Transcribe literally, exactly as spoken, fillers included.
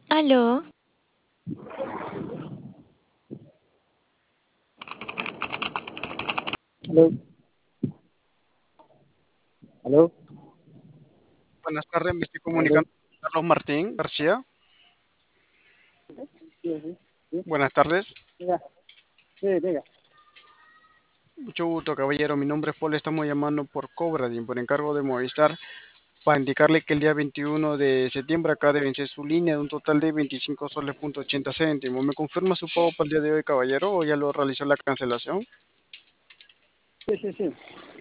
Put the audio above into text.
¿Aló? Aló, aló, Buenas tardes, me estoy aló. comunicando con Carlos Martín García. Sí, sí, sí. Buenas tardes, Diga, sí, diga. mucho gusto, caballero. Mi nombre es Paul, estamos llamando por Cobradin, por encargo de Movistar, para indicarle que el día veintiuno de septiembre acaba de vencer su línea de un total de veinticinco soles punto ochenta céntimos. ¿Me confirma su pago para el día de hoy, caballero, o ya lo realizó la cancelación? Sí, sí, sí.